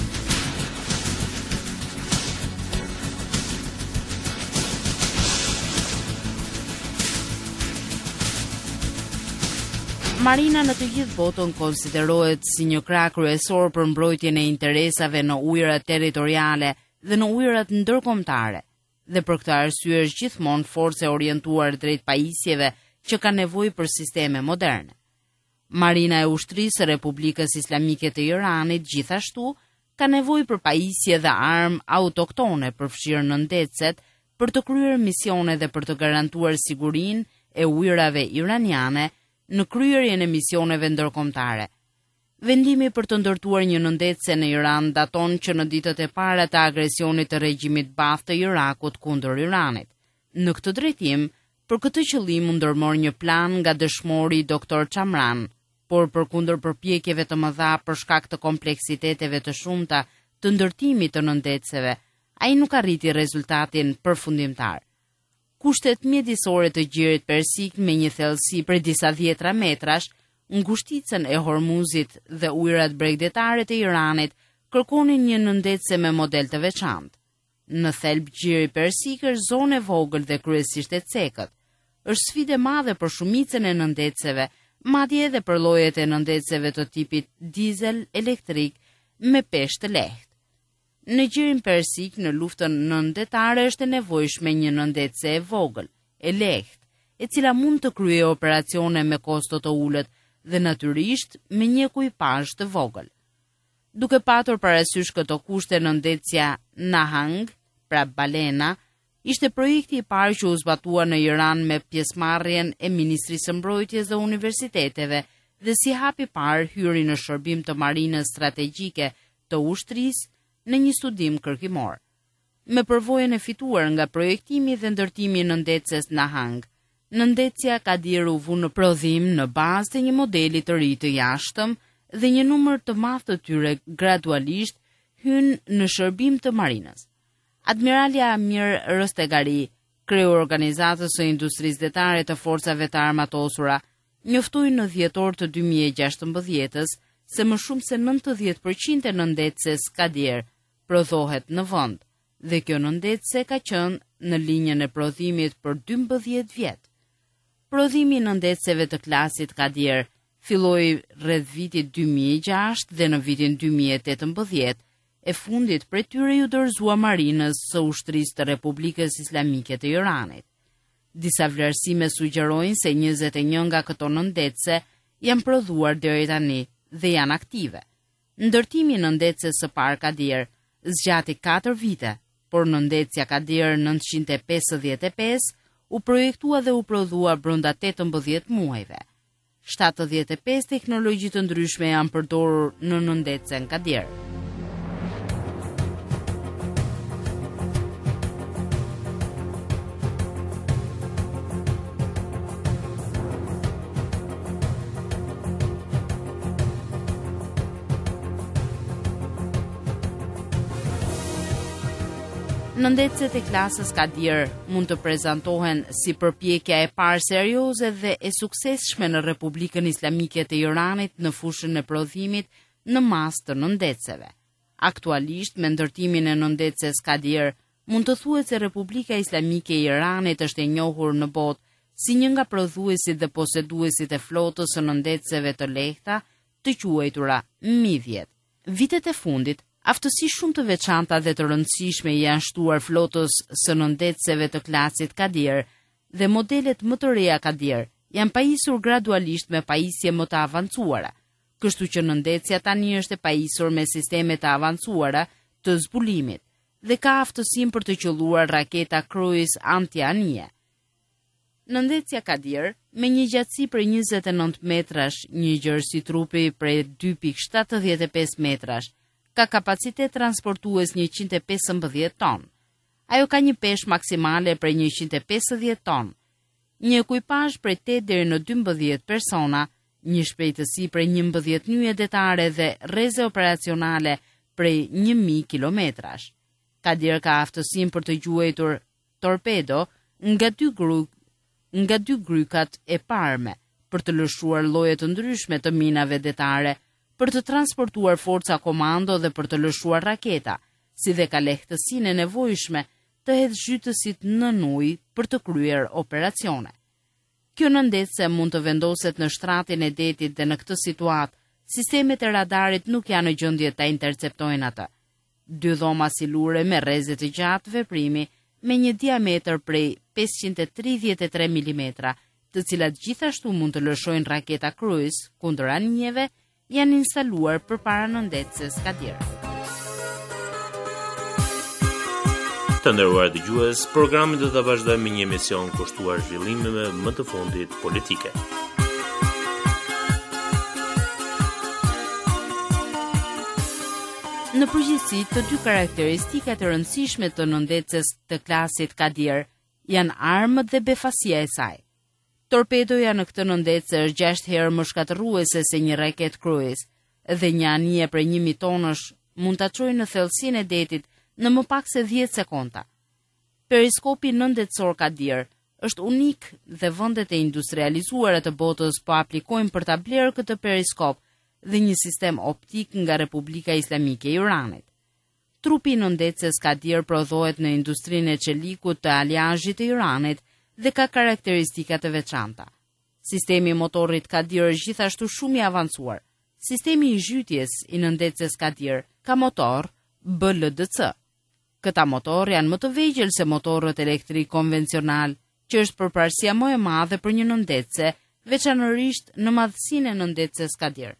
Marina në të gjithë botën konsiderohet si një krah kryesor për mbrojtjen e interesave në ujërat territoriale dhe në ujërat ndërkombëtare, dhe për këtë arsye është gjithmonë forcë e orientuar drejt pajisjeve që ka nevojë për sisteme moderne. Marina e ushtrisë së Republikës Islamike të Iranit gjithashtu ka nevojë për pajisje dhe armë autoktone përfshirë në ndecet për të kryer misione dhe për të garantuar sigurinë e ujërave iraniane në kryerjen e misioneve ndërkombëtare. Vendimi për të ndërtuar një nëndetse në Iran daton që në ditët e para të agresionit të regjimit Baath të Irakut kundër Iranit. Në këtë drejtim, për këtë qëllim u ndërmor një plan nga dëshmori Dr. Chamran, por përkundër përpjekjeve të mëdha për shkak të kompleksiteteve të shumta të ndërtimit të nëndeceve, ai nuk arriti rezultatin përfundimtar. Kushtet mjedisore të gjirit persik me një thellësi për disa dhjetra metrash, ngushticën e Hormuzit dhe ujërat bregdetare të Iranit kërkonin një nëndetse me model të veçantë. Në thelb gjiri persik është zonë e vogël dhe kryesisht e cekët. Është sfidë e madhe për shumicën e nëndeceve, madje edhe për llojet e nëndeceve të tipit dizel elektrik me peshë të lehtë. Në gjirin persik në luftën nëndetare është e nevojshme një nëndetse e vogël, e lehtë, e cila mund të kryejë operacione me kosto të ulët dhe natyrisht me një ekipazh të vogël. Duke patur parasysh këto kushte, nëndetsia Nahang, pra balena, ishte projekti i parë që u zbatua në Iran me pjesëmarrjen e Ministrisë së Mbrojtjes dhe universiteteve dhe si hap i parë hyri në shërbim të marinës strategjike të ushtrisë në një studim kërkimor. Me përvojën e fituar nga projektimi dhe ndërtimi i nëndetses Nahang, nëndetsia Kadir u vu në prodhim në bazë të një modeli të ri të jashtëm dhe një numër të madh të tyre gradualisht hyn në shërbim të marinës. Admirali Amir Rostegari, kreu organizatës së industrisë detare të forcave të armatosura, njoftoi në dhjetor të 2016 se më shumë se 90% e nëndetses Kadir prodhohet në vend, dhe kjo nëndetse ka qenë në linjën e prodhimit për 12 vjet. Prodhimi i nëndetseve të klasit Kadir filloi rreth vitit 2006 dhe në vitin 2018 e fundit prej tyre ju dorëzua marinës së ushtrisë të Republikës Islamike të Iranit. Disa vlerësime sugjerojnë se 21 nga këto nëndetse janë prodhuar deri tani dhe janë aktive. Ndërtimi i nëndetses së parë Kadir zgjati 4 vite, por nëndetsia Kadir 955 u projektua dhe u prodhua brenda 18 muajve. 75 teknologji të ndryshme janë përdorur në nëndetsen Kadir. Nëndetset e klasës Kadir mund të prezantohen si përpjekja e parë serioze dhe e suksesshme në Republikën Islamike të Iranit në fushën e prodhimit në masë të nëndetseve. Aktualisht, me ndërtimin e nëndetses Kadir, mund të thuhet se Republika Islamike e Iranit është e njohur në botë si një nga prodhuesit dhe poseduesit e flotës së nëndetseve të lehta të quajtura Mi-10. Vitet e fundit, aftësi shumë të veçanta dhe të rëndësishme janë shtuar flotës së nëndetseve të klasit Kadir dhe modelet më të reja Kadir janë pajisur gradualisht me pajisje më të avancuara, kështu që nëndetsja tani është e pajisur me sisteme të avancuara të zbulimit dhe ka aftësinë për të qelluar raketa kruiz anti-anije. Nëndetsja Kadir, me një gjatësi për 29 metrash, një gjerësi trupi për 2.75 metrash, ka kapacitet transportues 115 ton. Ajo ka një peshë maksimale për 150 ton, një ekipazh për 8 deri në 12 persona, një shpejtësi për 11 nyje detare dhe rreze operacionale për 1000 kilometrash. Kadir ka aftësinë për të gjuajtur torpedo nga 2 grup nga 2 grykat e parme për të lëshuar lloje të ndryshme të minave detare, për të transportuar forca komando dhe për të lëshuar raketa, si dhe ka lehtësinë e nevojshme të hedhë zhytësit në ujë për të kryer operacione. Kjo nëndetse mund të vendoset në shtratin e detit dhe në këtë situatë, sistemet e radarit nuk janë në gjendje ta interceptojnë atë. 2 dhoma silure me rreze të gjatë veprimi me një diametër prej 533 mm, të cilat gjithashtu mund të lëshojnë raketa Cruise kundër anijeve, janë instaluar përpara nëndetëses Kadir. Të nderuar dëgjues, programi do ta vazhdojmë me një emision kushtuar zhvillimeve më të fundit politike. Në përgjithësi, të 2 karakteristikat e rëndësishme të nëndetëses të klasit Kadir janë armët dhe befasia e saj. Torpedoja në këtë nëndetëse është 6 herë më shkatërruese se një raket Cruise, dhe një anije prej 1000 tonësh mund ta çojë në thellësinë e detit në më pak se 10 sekonda. Periskopi nëndetësor Kadir është unik dhe vendet e industrializuara të botës po aplikojnë për ta blerë këtë periskop dhe një sistem optik nga Republika Islamike e Iranit. Trupi i nëndetëses Kadir prodhohet në industrinë e çelikut të Aliazhit të Iranit dhe ka karakteristika të veçanta. Sistemi i motorit Kadir është gjithashtu shumë i avancuar. Sistemi i zhytjes i nëndetëses Kadir ka motor BLDC. Këta motor janë më të vegjël se motorët elektrik konvencional, që është përparësia më e madhe për një nëndetëse, veçanërisht në madhësinë e nëndetëses Kadir.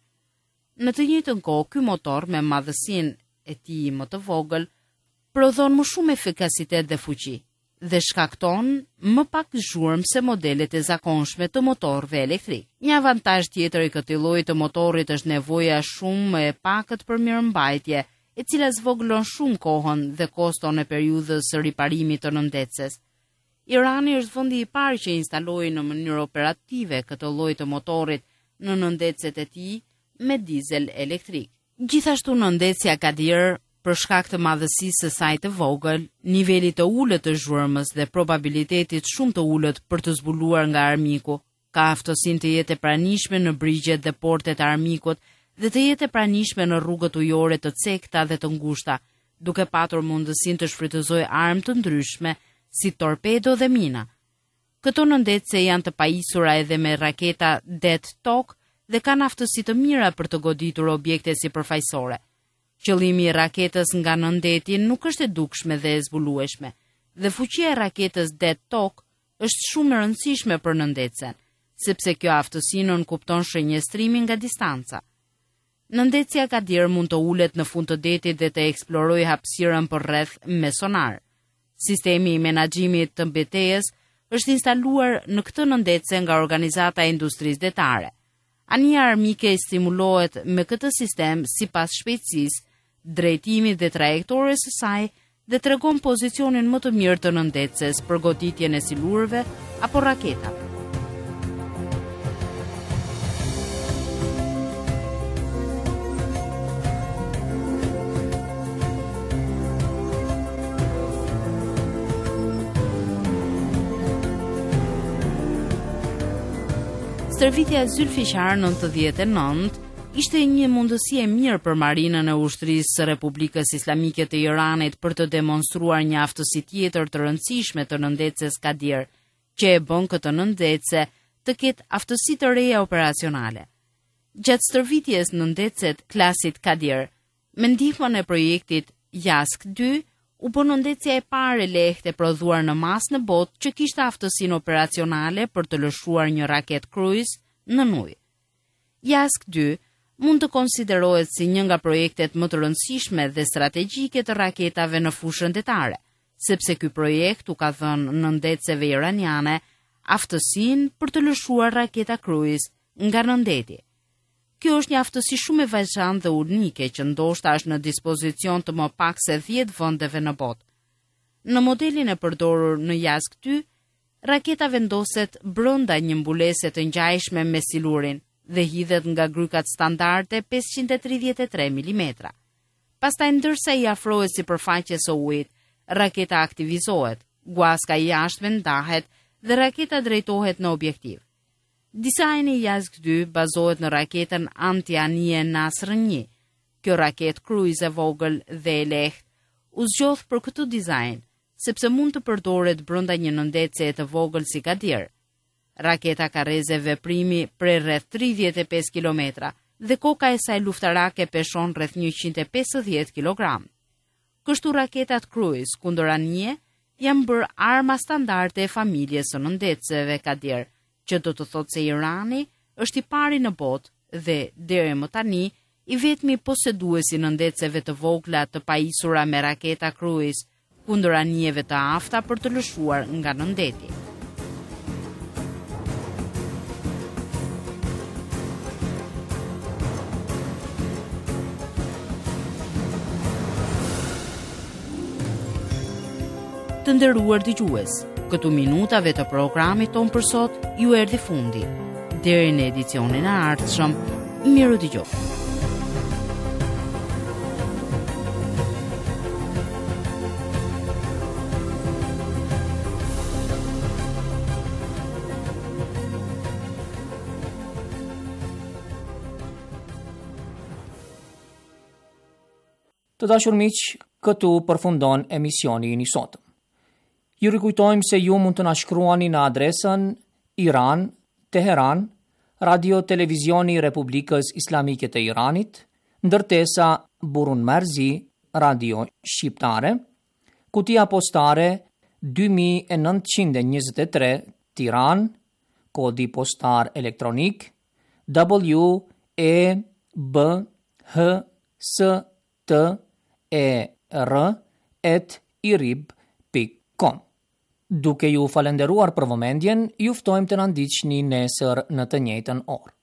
Në të njëjtën kohë, ky motor me madhësinë e tij më të vogël prodhon më shumë efikasitet dhe fuqi dhe shkakton më pak zhurmë se modelet e zakonshme të motorëve elektrik. Një avantazh tjetër i këtij lloji të motorit është nevoja shumë e pakët për mirëmbajtje, e cila zvogëlon shumë kohën dhe koston e periudhës së riparimit të nëndetëses. Irani është vendi i parë që instaloi në mënyrë operative këtë lloj të motorit në nëndetëset e tij me dizel elektrik. Gjithashtu nëndetësja Kadir, për shkak të madhësisë së saj të vogël, nivelit të ulët të zhurmës dhe probabilitetit shumë të ulët për të zbuluar nga armiku, ka aftësinë të jetë e pranishme në brigjet dhe portet e armikut dhe të jetë e pranishme në rrugët ujore të cekta dhe të ngushta, duke patur mundësinë të shfrytëzojë armë të ndryshme si torpedo dhe mina. Këto nëndetëse janë të pajisura edhe me raketa det-tok dhe kanë aftësi të mira për të goditur objekte sipërfaqësore. Qëllimi i raketës nga nëndeti nuk është e dukshme dhe e zbulueshme, dhe fuqia e raketës det-tok është shumë e rëndësishme për nëndetësen, sepse kjo aftësi nënkupton shënjestrimin nga distanca. Nëndetësja Kadir mund të ulet në fund të detit dhe të eksplorojë hapësirën përreth me sonar. Sistemi i menaxhimit të mbetejës është instaluar në këtë nëndetëse nga Organizata e Industrisë Detare. Anija armike stimulohet me këtë sistem sipas shpejtësisë, drejtimit dhe trajektores së saj dhe tregon pozicionin më të mirë të nëndetëses për goditjen e silurëve apo raketave. Stërvitja zylfishar 99 ishte një mundësi e mirë për marinën e ushtrisë së Republikës Islamike të Iranit për të demonstruar një aftësi tjetër të rëndësishme të nëndetëses Kadir, që e bën këtë nëndetëse të ketë aftësi të reja operacionale. Gjatë stërvitjes nëndetëset klasit Kadir, me ndihmën e projektit Yask 2, u bë nëndetësja e parë e lehtë e prodhuar në masë në botë që kishte aftësinë operacionale për të lëshuar një raket Cruise në ujë. Yask 2 mund të konsiderohet si një nga projektet më të rëndësishme dhe strategjike të raketave në fushën detare, sepse ky projekt u ka dhënë nëndetëseve iraniane aftësinë për të lëshuar raketa Cruise nga nëndeti. Kjo është një aftësi shumë e veçantë dhe unike që ndoshta është në dispozicion të më pak se 10 vendeve në botë. Në modelin e përdorur në Yask 2, raketa vendoset brenda një mbulese të ngjajshme me silurin dhe hidhet nga grykat standarde 533 mm. Pastaj ndërsa i afrohet sipërfaqes së ujit, raketa aktivizohet, guaska i jashtme ndahet dhe raketa drejtohet në objektiv. Dizajni Yazg 2 bazohet në raketën anti-anije Nasr 1. Kjo raketë kruiz e vogël dhe e lehtë u zgjodh për këtë dizajn, sepse mund të përdoret brenda një nëndece të vogël si Kadir. Raketa ka rreze veprimi prej rreth 35 km dhe koka e saj luftarake peshon rreth 150 kg. Kështu raketat kruiz kundër anije janë bërë arma standarde e familjes së nëndeceve Kadir, që do të thotë se Irani është i pari në botë dhe deri më tani i vetmi poseduesi nëndeceve të vogla të pajisura me raketa kruiz kundër anijeve të afta për të lëshuar nga nëndeti. Të nderuar dëgjues, këtu minutave të programit ton për sot ju erdhi fundi. Deri në edicionin e ardhshëm, miru dëgjoftë. Të dashur miq, këtu përfundon emisioni i sotëm. Ju rikujtojmë se ju mund të na shkruani në adresën Iran, Teheran, Radio Televizioni Republikës Islamike të Iranit, ndërtesa Burun Marzi, Radio Shqiptare, kutia postare 2923 Tiran, kodi postar elektronik WEBHSTER@irib.com. Duke ju falenderuar për vëmendjen, ju ftojmë të na ndiqni nesër në të njëjtën orë.